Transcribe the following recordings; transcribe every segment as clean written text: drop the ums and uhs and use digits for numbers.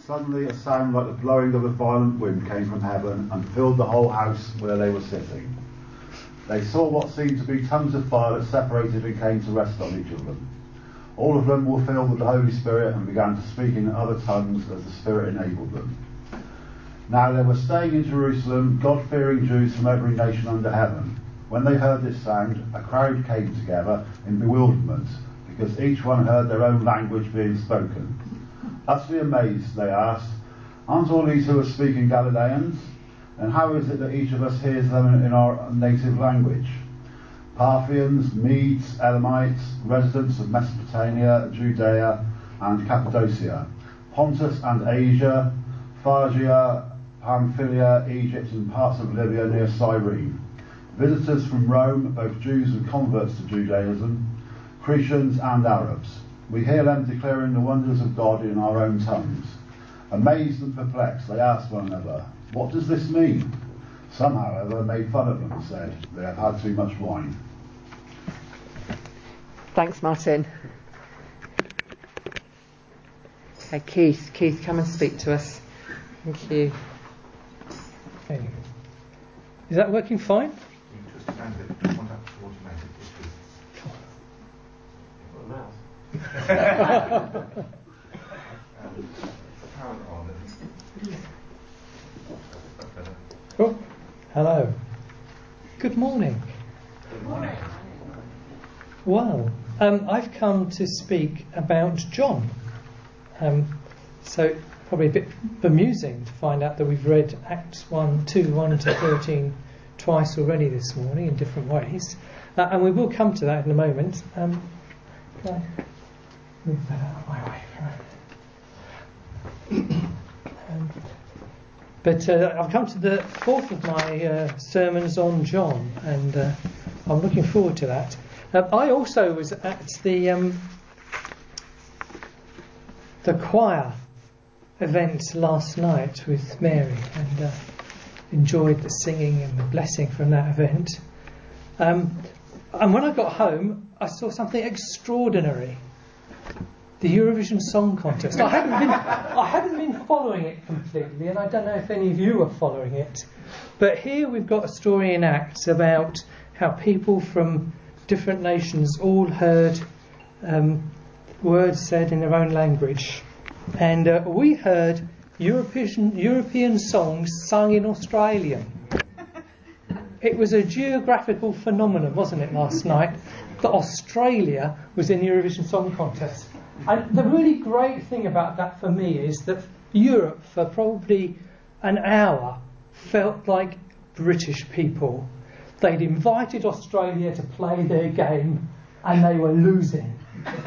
Suddenly a sound like the blowing of a violent wind came from heaven and filled the whole house where they were sitting. They saw what seemed to be tongues of fire that separated and came to rest on each of them. All of them were filled with the Holy Spirit and began to speak in other tongues as the Spirit enabled them. Now they were staying in Jerusalem, God-fearing Jews from every nation under heaven. When they heard this sound, a crowd came together in bewilderment, because each one heard their own language being spoken. Utterly amazed, they asked, "Aren't all these who are speaking Galileans? And how is it that each of us hears them in our native language?" Parthians, Medes, Elamites, residents of Mesopotamia, Judea and Cappadocia, Pontus and Asia, Phrygia, Pamphylia, Egypt and parts of Libya near Cyrene, visitors from Rome, both Jews and converts to Judaism, Cretans and Arabs. We hear them declaring the wonders of God in our own tongues. Amazed and perplexed, they asked one another, "What does this mean?" Some, however, made fun of them and said, "They have had too much wine." Thanks, Martin. Okay, Keith, come and speak to us. Thank you. Okay. Is that working fine? Cool. Hello. Good morning. Good morning. Well, I've come to speak about John. So probably a bit bemusing to find out that we've read Acts 1 to 13 twice already this morning in different ways. And we will come to that in a moment. Can I move that out of my way? But I've come to the fourth of my sermons on John, and I'm looking forward to that. I also was at the choir event last night with Mary, and enjoyed the singing and the blessing from that event. And when I got home, I saw something extraordinary. The Eurovision Song Contest. I hadn't been following it completely, and I don't know if any of you are following it. But here we've got a story in Acts about how people from different nations all heard words said in their own language, and we heard European songs sung in Australian. It was a geographical phenomenon, wasn't it, last night, that Australia was in the Eurovision Song Contest. And the really great thing about that for me is that Europe, for probably an hour, felt like British people. They'd invited Australia to play their game, and they were losing.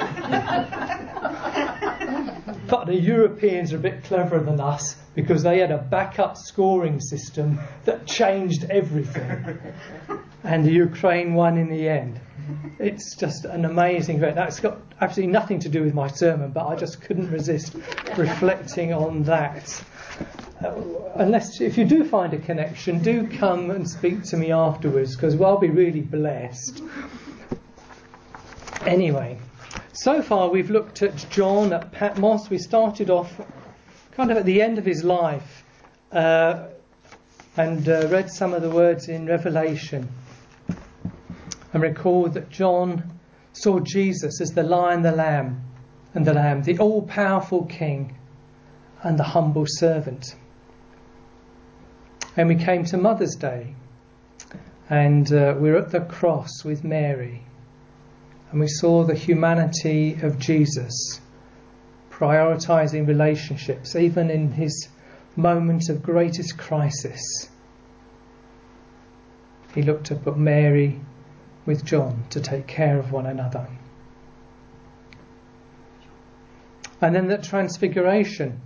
But the Europeans are a bit cleverer than us, because they had a backup scoring system that changed everything. And the Ukraine won in the end. It's just an amazing event. That's got absolutely nothing to do with my sermon, but I just couldn't resist reflecting on that. Unless, if you do find a connection, do come and speak to me afterwards, because I'll be really blessed. Anyway, so far we've looked at John at Patmos. We started off kind of at the end of his life and read some of the words in Revelation. And recall that John saw Jesus as the Lion, the Lamb, and the Lamb, the all-powerful King and the humble servant. And we came to Mother's Day, and we're at the cross with Mary, and we saw the humanity of Jesus, prioritising relationships, even in his moment of greatest crisis. He looked up at Mary with John to take care of one another. And then the transfiguration.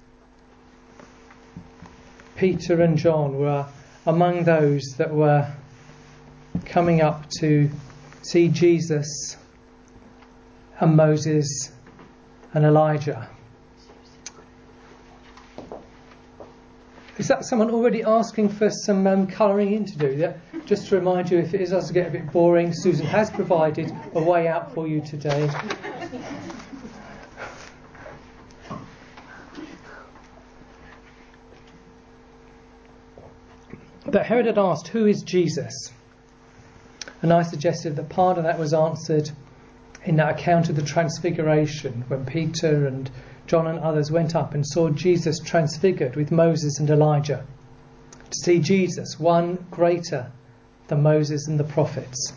Peter and John were among those that were coming up to see Jesus and Moses and Elijah. Is that someone already asking for some colouring in to do? Yeah? Just to remind you, if it does get a bit boring, Susan has provided a way out for you today. But Herod had asked, "Who is Jesus?" And I suggested that part of that was answered in that account of the Transfiguration, when Peter and John and others went up and saw Jesus transfigured with Moses and Elijah. To see Jesus, one greater than Moses and the prophets.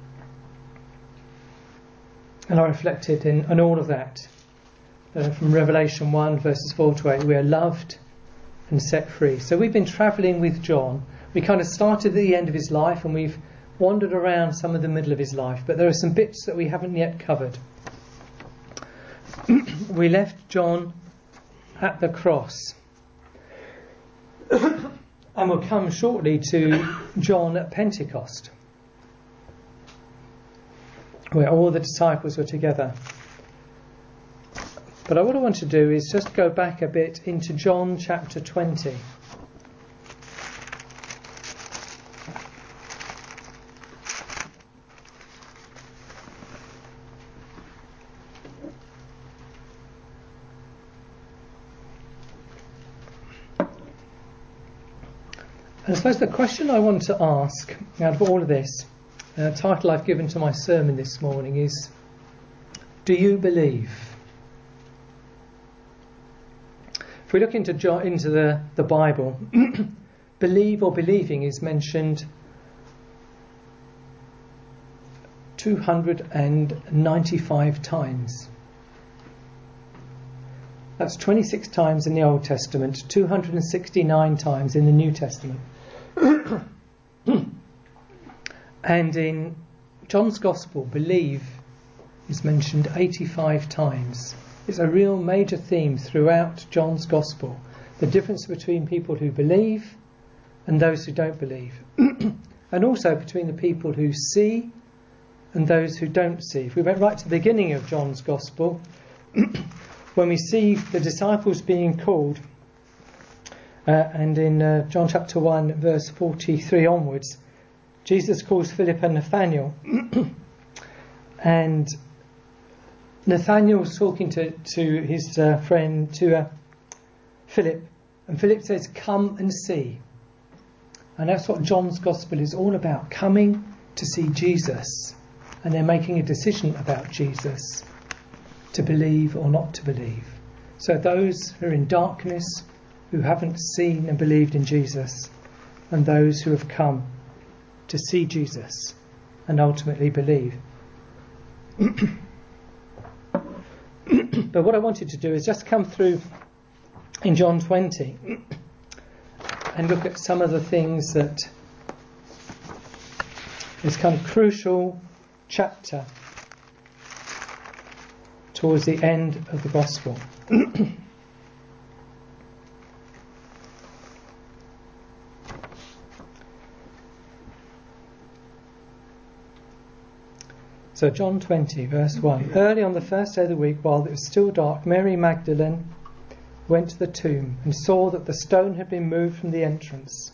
And I reflected on all of that. From Revelation 1 verses 4 to 8, we are loved and set free. So we've been travelling with John. We kind of started at the end of his life and we've wandered around some of the middle of his life, but there are some bits that we haven't yet covered. We left John at the cross and we'll come shortly to John at Pentecost, where all the disciples were together. But what I want to do is just go back a bit into John chapter 20. And I suppose the question I want to ask out of all of this, the title I've given to my sermon this morning is, do you believe? If we look into the Bible, believe or believing is mentioned 295 times. That's 26 times in the Old Testament, 269 times in the New Testament. And in John's Gospel, believe is mentioned 85 times. It's a real major theme throughout John's Gospel, the difference between people who believe and those who don't believe. And also between the people who see and those who don't see. If we went right to the beginning of John's Gospel, when we see the disciples being called, and in John chapter 1 verse 43 onwards, Jesus calls Philip and Nathanael, and Nathanael's talking to his friend, Philip, and Philip says, "Come and see." And that's what John's Gospel is all about, coming to see Jesus, and they're making a decision about Jesus, to believe or not to believe. So those who are in darkness, who haven't seen and believed in Jesus, and those who have come to see Jesus and ultimately believe. But what I wanted to do is just come through in John 20 and look at some of the things that this kind of crucial chapter towards the end of the Gospel. So John 20 verse 1. Early on the first day of the week, while it was still dark, Mary Magdalene went to the tomb and saw that the stone had been moved from the entrance.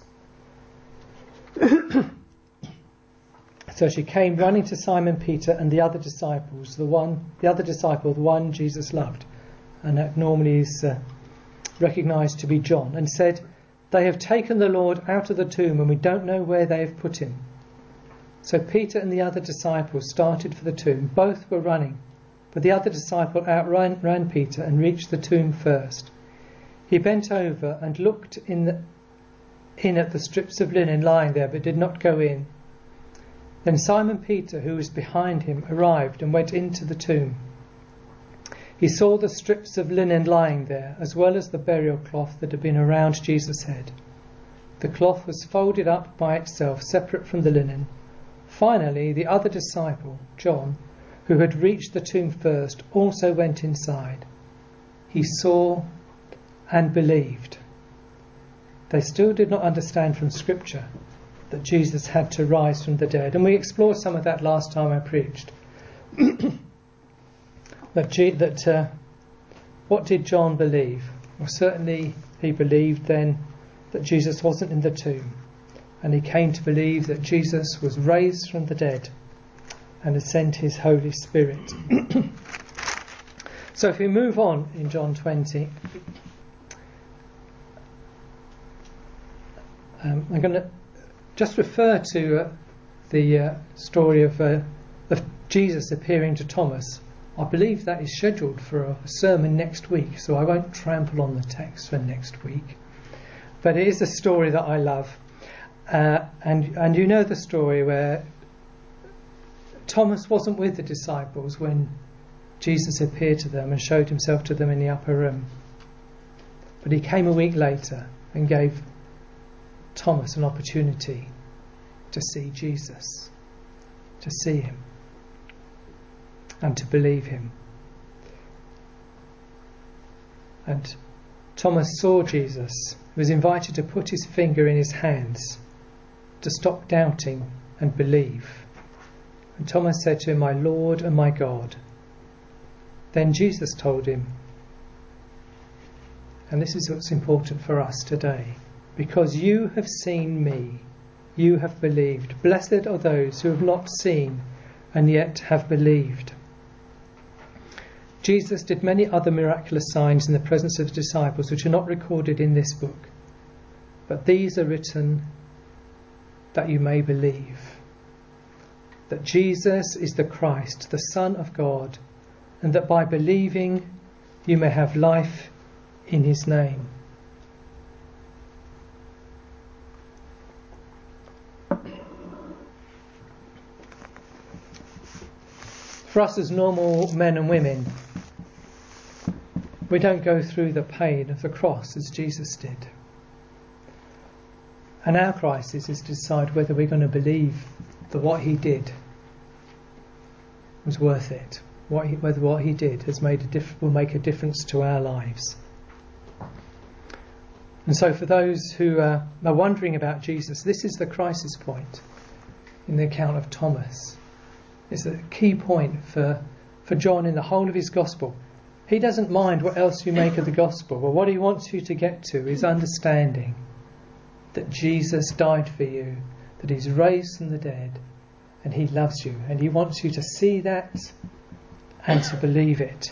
So she came running to Simon Peter and the other disciples, the one Jesus loved, and that normally is recognised to be John, and said, "They have taken the Lord out of the tomb and we don't know where they have put him." So Peter and the other disciple started for the tomb. Both were running, but the other disciple outran Peter and reached the tomb first. He bent over and looked in at the strips of linen lying there, but did not go in. Then Simon Peter, who was behind him, arrived and went into the tomb. He saw the strips of linen lying there, as well as the burial cloth that had been around Jesus' head. The cloth was folded up by itself, separate from the linen. Finally, the other disciple, John, who had reached the tomb first, also went inside. He saw and believed. They still did not understand from Scripture that Jesus had to rise from the dead. And we explored some of that last time I preached. What did John believe? Well, certainly he believed then that Jesus wasn't in the tomb. And he came to believe that Jesus was raised from the dead and had sent his Holy Spirit. So if we move on in John 20, I'm going to just refer to the story of Jesus appearing to Thomas. I believe that is scheduled for a sermon next week, so I won't trample on the text for next week. But it is a story that I love. And you know the story where Thomas wasn't with the disciples when Jesus appeared to them and showed himself to them in the upper room. But he came a week later and gave Thomas an opportunity to see Jesus, to see him, and to believe him. And Thomas saw Jesus, was invited to put his finger in his hands, to stop doubting and believe. And Thomas said to him, "My Lord and my God." Then Jesus told him, and this is what's important for us today, "Because you have seen me, you have believed. Blessed are those who have not seen and yet have believed." Jesus did many other miraculous signs in the presence of the disciples which are not recorded in this book, but these are written that you may believe that Jesus is the Christ, the Son of God, and that by believing you may have life in his name. For us as normal men and women, we don't go through the pain of the cross as Jesus did. And our crisis is to decide whether we're going to believe that what he did was worth it, whether what he did has will make a difference to our lives. And so for those who are wondering about Jesus, this is the crisis point in the account of Thomas. It's a key point for John in the whole of his gospel. He doesn't mind what else you make of the gospel, but what he wants you to get to is understanding that Jesus died for you, that he's raised from the dead, and he loves you, and he wants you to see that and to believe it,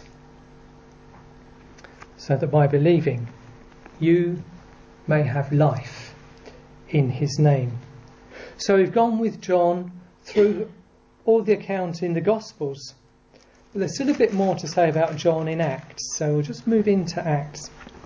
so that by believing you may have life in his name. So we've gone with John through all the accounts in the Gospels, but there's still a bit more to say about John in Acts, so we'll just move into Acts.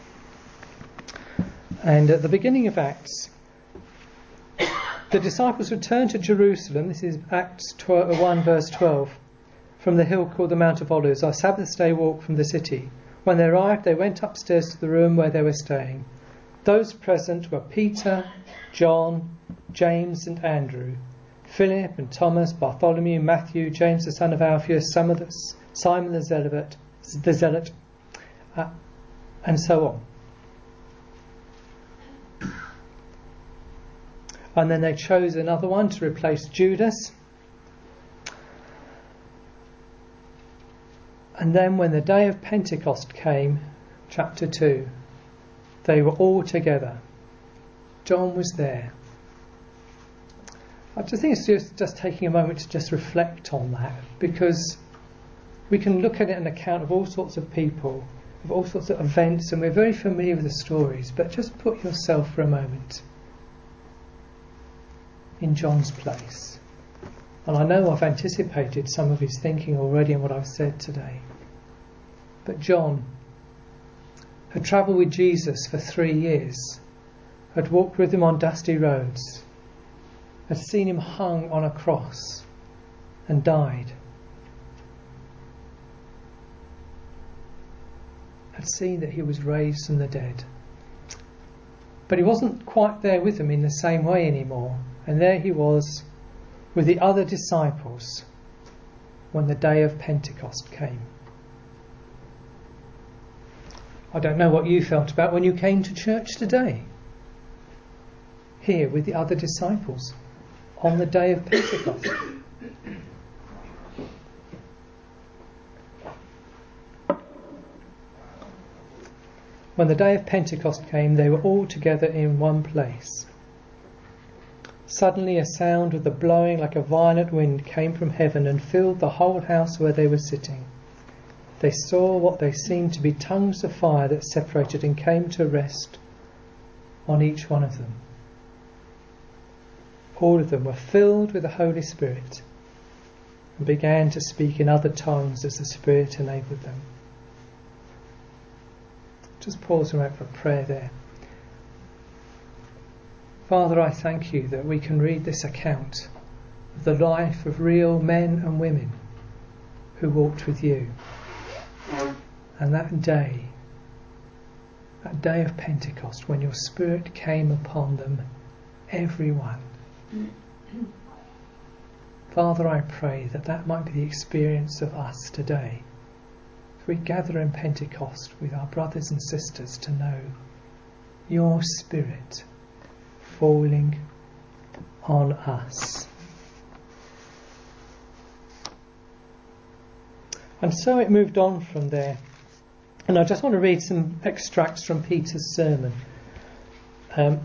And at the beginning of Acts, the disciples returned to Jerusalem. This is Acts 1 verse 12, from the hill called the Mount of Olives, our Sabbath day walk from the city. When they arrived, they went upstairs to the room where they were staying. Those present were Peter, John, James and Andrew, Philip and Thomas, Bartholomew, Matthew, James the son of Alphaeus, Simon the Zealot, and so on. And then they chose another one to replace Judas. And then when the day of Pentecost came, chapter 2, they were all together. John was there. I just think it's just taking a moment to just reflect on that, because we can look at it an account of all sorts of people, of all sorts of events, and we're very familiar with the stories, but just put yourself for a moment in John's place. And I know I've anticipated some of his thinking already in what I've said today. But John had travelled with Jesus for 3 years, had walked with him on dusty roads, had seen him hung on a cross and died, had seen that he was raised from the dead. But he wasn't quite there with them in the same way anymore. And there he was with the other disciples when the day of Pentecost came. I don't know what you felt about when you came to church today, here with the other disciples on the day of Pentecost. When the day of Pentecost came, they were all together in one place. Suddenly a sound of the blowing like a violent wind came from heaven and filled the whole house where they were sitting. They saw what they seemed to be tongues of fire that separated and came to rest on each one of them. all of them were filled with the Holy Spirit and began to speak in other tongues as the Spirit enabled them. Just pause a moment for prayer there. Father, I thank you that we can read this account of the life of real men and women who walked with you. And that day of Pentecost, when your Spirit came upon them, everyone. Father, I pray that that might be the experience of us today. If we gather in Pentecost with our brothers and sisters to know your Spirit falling on us. And so it moved on from there. And I just want to read some extracts from Peter's sermon. For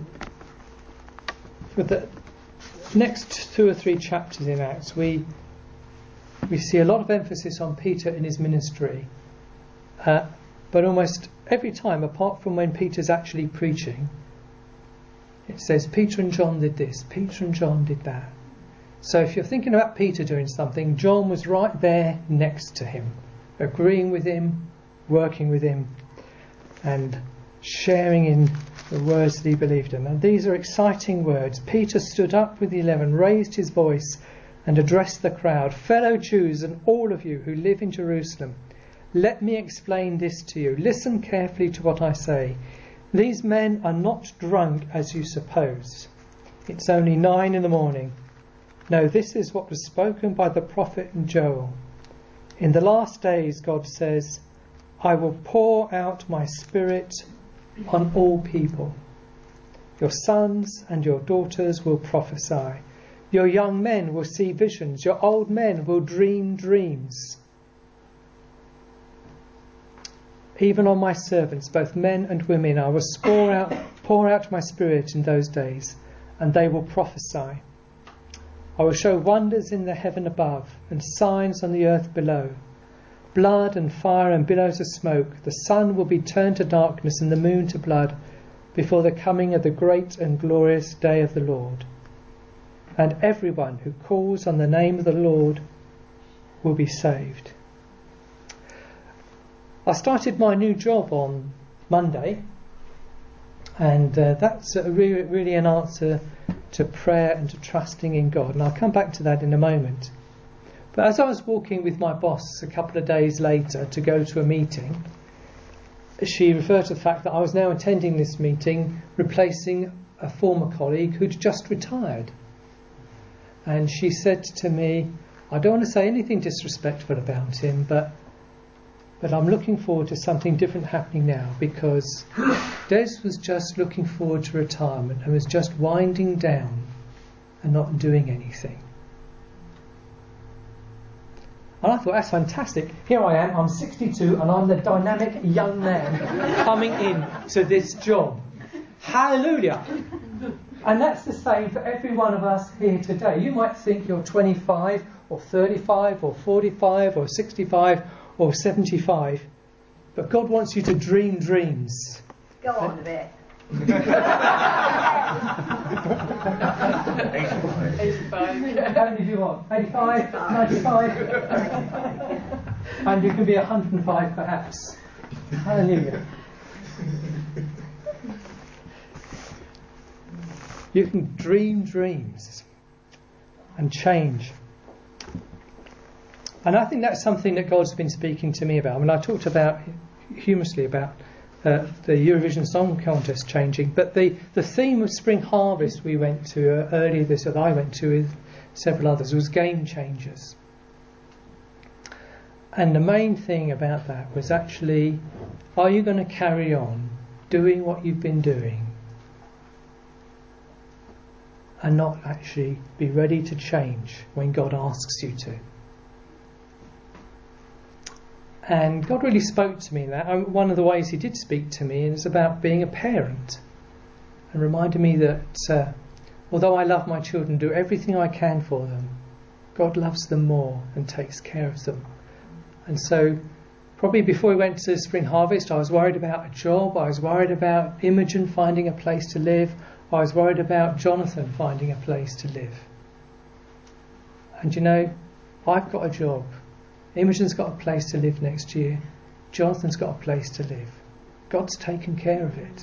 the next 2 or 3 chapters in Acts, we see a lot of emphasis on Peter and his ministry. But almost every time, apart from when Peter's actually preaching, it says Peter and John did this, Peter and John did that. So if you're thinking about Peter doing something, John was right there next to him, agreeing with him, working with him, and sharing in the words that he believed in. And these are exciting words. Peter stood up with the 11, raised his voice and addressed the crowd. Fellow Jews and all of you who live in Jerusalem, let me explain this to you. Listen carefully to what I say. These men are not drunk as you suppose. It's only 9 a.m. No, this is what was spoken by the prophet Joel. In the last days, God says, I will pour out my Spirit on all people. Your sons and your daughters will prophesy. Your young men will see visions. Your old men will dream dreams. Even on my servants, both men and women, I will pour out my Spirit in those days, and they will prophesy. I will show wonders in the heaven above and signs on the earth below. Blood and fire and billows of smoke. The sun will be turned to darkness and the moon to blood before the coming of the great and glorious day of the Lord. And everyone who calls on the name of the Lord will be saved. I started my new job on Monday, and that's really an answer to prayer and to trusting in God. And I'll come back to that in a moment. But as I was walking with my boss a couple of days later to go to a meeting, she referred to the fact that I was now attending this meeting replacing a former colleague who'd just retired. And she said to me, I don't want to say anything disrespectful about him, but I'm looking forward to something different happening now, because Des was just looking forward to retirement and was just winding down and not doing anything. And I thought, that's fantastic. Here I am, I'm 62 and I'm the dynamic young man coming in to this job. Hallelujah. And that's the same for every one of us here today. You might think you're 25 or 35 or 45 or 65 or 75, but God wants you to dream dreams. Go on a bit. 85. How many do you want? 85? 95? And you can be 105 perhaps. Hallelujah. You can dream dreams and change. And I think that's something that God's been speaking to me about. I mean, I talked about humorously about the Eurovision Song Contest changing, but the theme of Spring Harvest we went to earlier this year, that I went to with several others, was game changers. And the main thing about that was actually, are you going to carry on doing what you've been doing and not actually be ready to change when God asks you to? And God really spoke to me in that. One of the ways he did speak to me is about being a parent, and reminded me that although I love my children, do everything I can for them, God loves them more and takes care of them. And so probably before we went to Spring Harvest, I was worried about a job, I was worried about Imogen finding a place to live, I was worried about Jonathan finding a place to live. And you know, I've got a job. Imogen's got a place to live next year. Jonathan's got a place to live. God's taken care of it.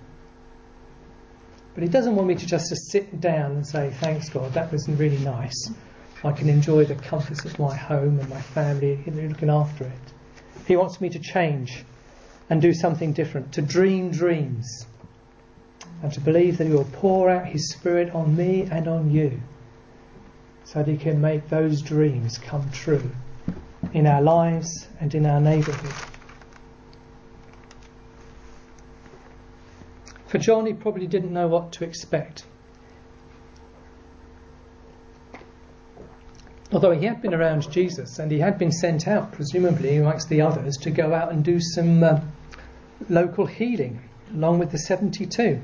But he doesn't want me to just sit down and say, thanks God, that was really nice. I can enjoy the comforts of my home and my family looking after it. He wants me to change and do something different, to dream dreams, and to believe that he will pour out his Spirit on me and on you, so that he can make those dreams come true in our lives and in our neighbourhood. For John, he probably didn't know what to expect. Although he had been around Jesus and he had been sent out, presumably amongst the others, to go out and do some local healing, along with the 72.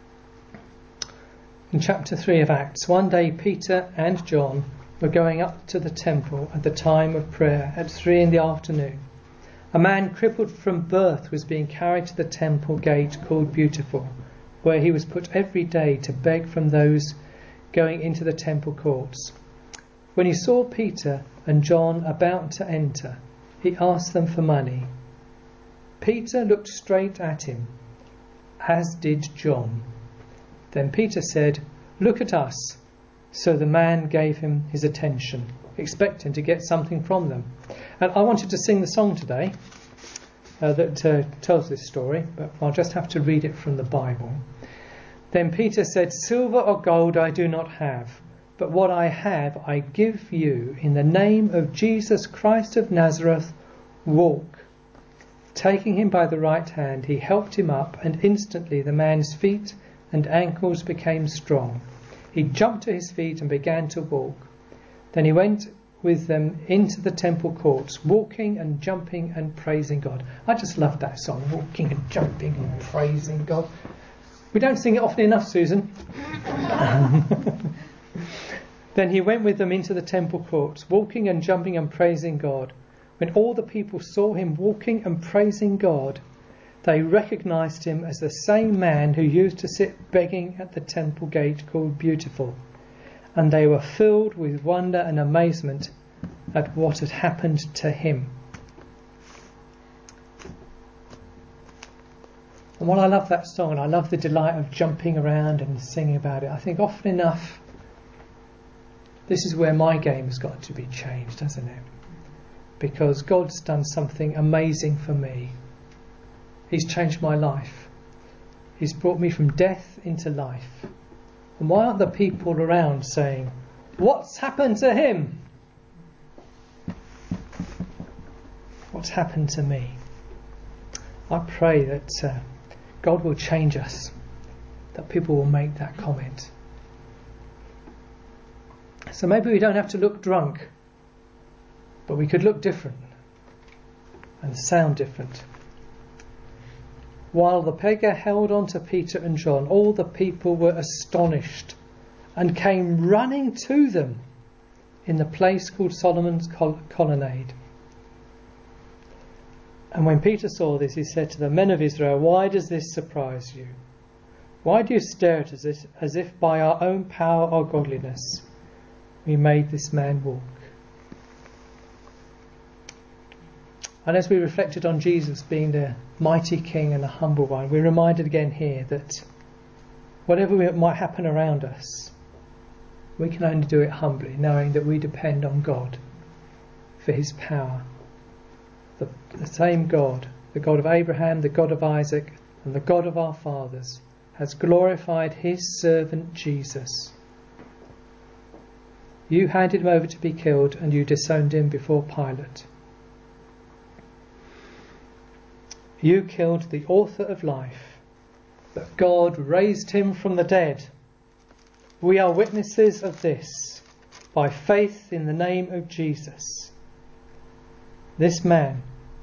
In chapter 3 of Acts, one day Peter and John were going up to the temple at the time of prayer at 3 p.m. A man crippled from birth was being carried to the temple gate called Beautiful, where he was put every day to beg from those going into the temple courts. When he saw Peter and John about to enter, he asked them for money. Peter looked straight at him, as did John. Then Peter said, "Look at us." So the man gave him his attention, expecting to get something from them. And I wanted to sing the song today that tells this story, but I'll just have to read it from the Bible. Then Peter said, "Silver or gold I do not have, but what I have I give you. In the name of Jesus Christ of Nazareth, walk." Taking him by the right hand, he helped him up, and instantly the man's feet and ankles became strong. He jumped to his feet and began to walk. Then he went with them into the temple courts, walking and jumping and praising God. I just love that song, walking and jumping and praising God. We don't sing it often enough, Susan. Then he went with them into the temple courts, walking and jumping and praising God. When all the people saw him walking and praising God, they recognized him as the same man who used to sit begging at the temple gate called Beautiful. And they were filled with wonder and amazement at what had happened to him. And while I love that song, and I love the delight of jumping around and singing about it, I think often enough this is where my game has got to be changed, hasn't it? Because God's done something amazing for me. He's changed my life. He's brought me from death into life. And why aren't the people around saying, "What's happened to him? What's happened to me?" I pray that God will change us, that people will make that comment. So maybe we don't have to look drunk, but we could look different and sound different. While the beggar held on to Peter and John, all the people were astonished and came running to them in the place called Solomon's Colonnade. And when Peter saw this, he said to the men of Israel, "Why does this surprise you? Why do you stare at us as if by our own power or godliness we made this man walk?" And as we reflected on Jesus being the mighty King and the humble one, we're reminded again here that whatever might happen around us, we can only do it humbly, knowing that we depend on God for his power. The same God, the God of Abraham, the God of Isaac, and the God of our fathers, has glorified his servant Jesus. You handed him over to be killed, and you disowned him before Pilate. You killed the author of life, but God raised him from the dead. We are witnesses of this by faith in the name of Jesus. This man,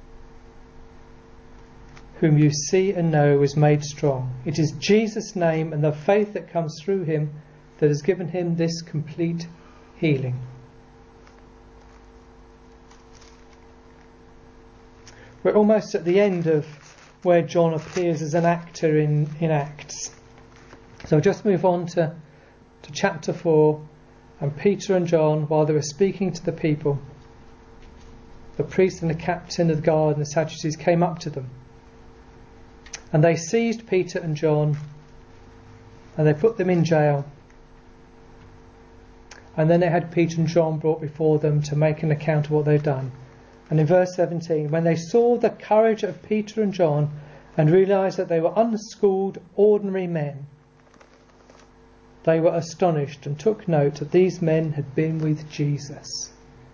whom you see and know, was made strong. It is Jesus' name and the faith that comes through him that has given him this complete healing. We're almost at the end of where John appears as an actor in Acts. So I'll just move on to chapter 4. And Peter and John, while they were speaking to the people, the priest and the captain of the guard and the Sadducees came up to them. And they seized Peter and John and they put them in jail. And then they had Peter and John brought before them to make an account of what they'd done. And in verse 17, when they saw the courage of Peter and John and realised that they were unschooled, ordinary men, they were astonished and took note that these men had been with Jesus.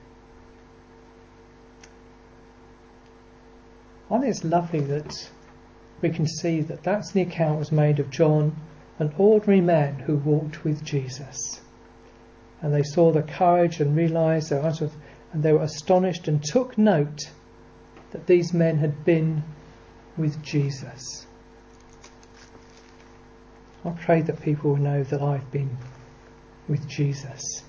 I think it's lovely that we can see that that's the account was made of John, an ordinary man who walked with Jesus. And they saw the courage and realised and they were astonished and took note that these men had been with Jesus. I pray that people will know that I've been with Jesus.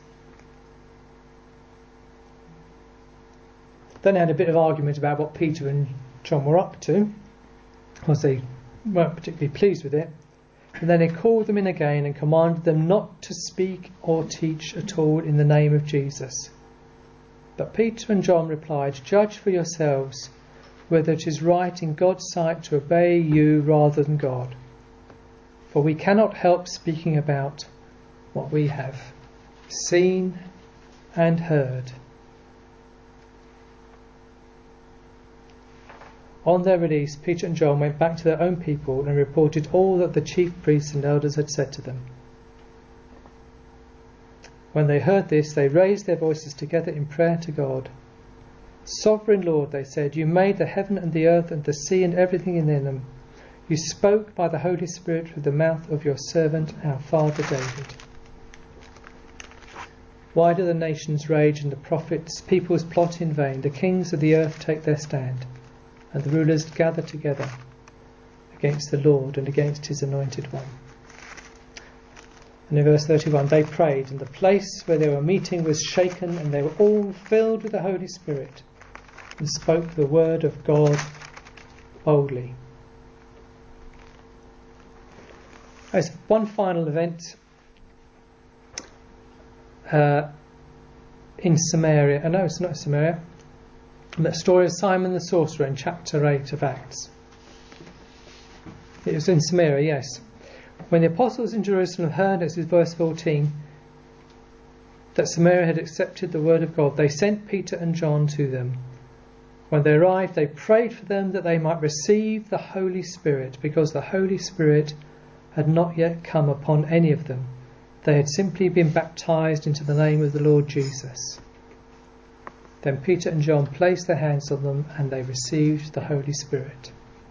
Then they had a bit of argument about what Peter and John were up to, because they weren't particularly pleased with it. And then they called them in again and commanded them not to speak or teach at all in the name of Jesus. But Peter and John replied, "Judge for yourselves whether it is right in God's sight to obey you rather than God. For we cannot help speaking about what we have seen and heard." On their release, Peter and John went back to their own people and reported all that the chief priests and elders had said to them. When they heard this, they raised their voices together in prayer to God. "Sovereign Lord," they said, "you made the heaven and the earth and the sea and everything in them. You spoke by the Holy Spirit through the mouth of your servant, our father David. Why do the nations rage and the peoples plot in vain? The kings of the earth take their stand, and the rulers gather together against the Lord and against his anointed one." And in verse 31, they prayed, and the place where they were meeting was shaken, and they were all filled with the Holy Spirit and spoke the word of God boldly. There's one final event in Samaria. No, it's not Samaria. The story of Simon the sorcerer in chapter 8 of Acts. It was in Samaria, yes. When the apostles in Jerusalem heard, this is verse 14, that Samaria had accepted the word of God, they sent Peter and John to them. When they arrived, they prayed for them that they might receive the Holy Spirit, because the Holy Spirit had not yet come upon any of them. They had simply been baptized into the name of the Lord Jesus. Then Peter and John placed their hands on them and they received the Holy Spirit.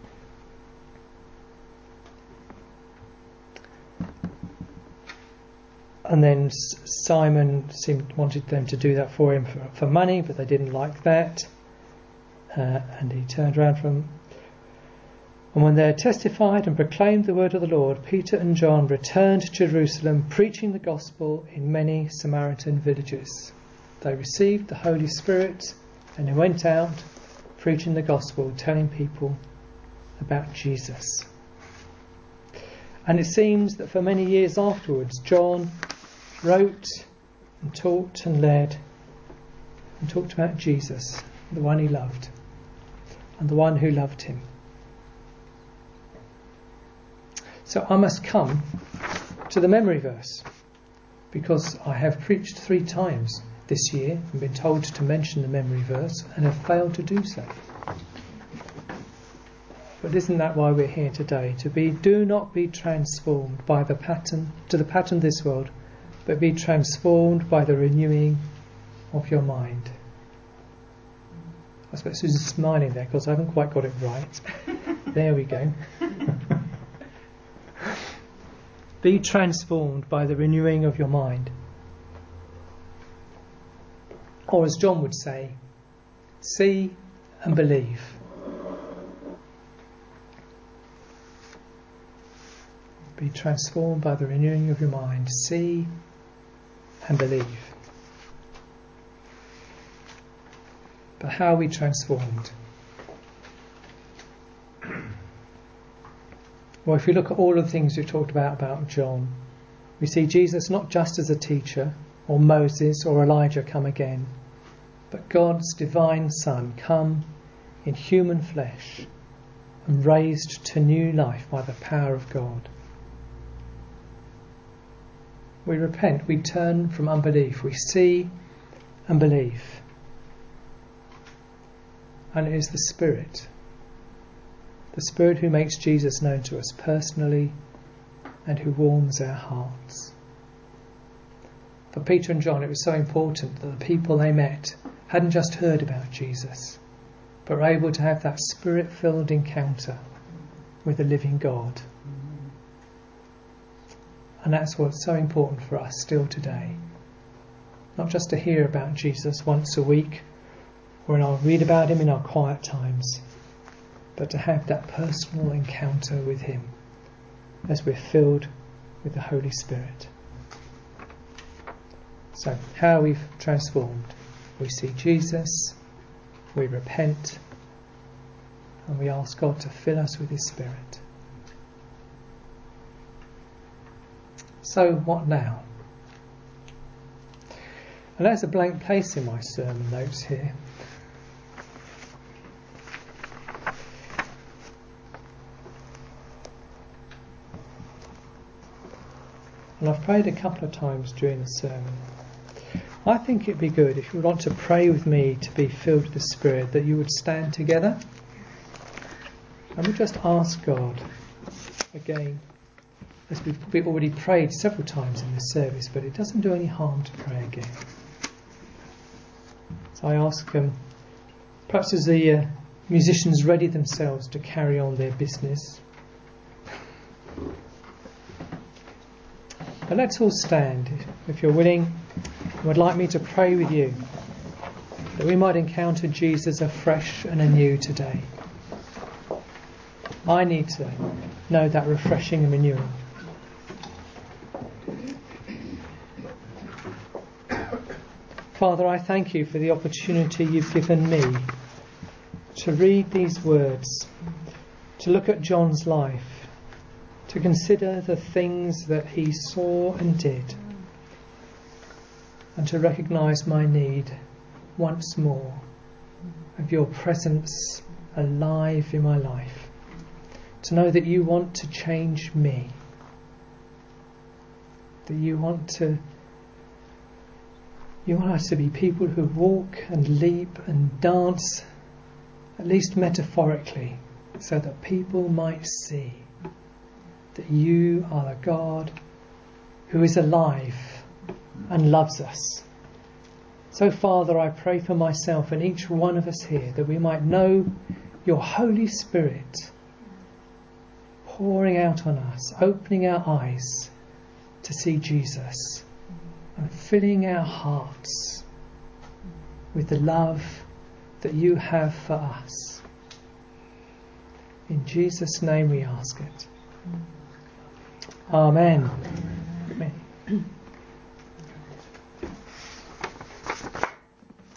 And then Simon wanted them to do that for him for money, but they didn't like that. And he turned around from them. And when they had testified and proclaimed the word of the Lord, Peter and John returned to Jerusalem, preaching the gospel in many Samaritan villages. They received the Holy Spirit and they went out preaching the gospel, telling people about Jesus. And it seems that for many years afterwards, John wrote and taught and led and talked about Jesus, the one he loved and the one who loved him. So I must come to the memory verse, because I have preached 3 times this year and been told to mention the memory verse and have failed to do so. But isn't that why we're here today? Do not be transformed by the pattern of this world, but be transformed by the renewing of your mind. I suppose Susan's smiling there because I haven't quite got it right. There we go. Be transformed by the renewing of your mind. Or as John would say, see and believe. Be transformed by the renewing of your mind. See and believe. But how are we transformed? Well, Or if you look at all of the things we talked about John, we see Jesus not just as a teacher, or Moses or Elijah come again, but God's divine Son come in human flesh and raised to new life by the power of God. We repent, we turn from unbelief, we see and believe. And it is the Spirit who makes Jesus known to us personally and who warms our hearts. For Peter and John, it was so important that the people they met hadn't just heard about Jesus, but were able to have that Spirit-filled encounter with the living God. And that's what's so important for us still today. Not just to hear about Jesus once a week, or read about him in our quiet times, but to have that personal encounter with him as we're filled with the Holy Spirit. So, how are we transformed? We see Jesus, we repent, and we ask God to fill us with his Spirit. So, what now? And there's a blank place in my sermon notes here. And I've prayed a couple of times during the sermon. I think it'd be good if you would want to pray with me to be filled with the Spirit, that you would stand together and we just ask God again, as we've already prayed several times in this service, but it doesn't do any harm to pray again. So I ask perhaps as the musicians ready themselves to carry on their business, but let's all stand, if you're willing, and would like me to pray with you, that we might encounter Jesus afresh and anew today. I need to know that refreshing and renewal. Father, I thank you for the opportunity you've given me to read these words, to look at John's life, to consider the things that he saw and did, and to recognise my need once more of your presence alive in my life, to know that you want to change me, that you want us to be people who walk and leap and dance, at least metaphorically, so that people might see that you are the God who is alive and loves us. So, Father, I pray for myself and each one of us here that we might know your Holy Spirit pouring out on us, opening our eyes to see Jesus and filling our hearts with the love that you have for us. In Jesus' name we ask it. Amen. Amen.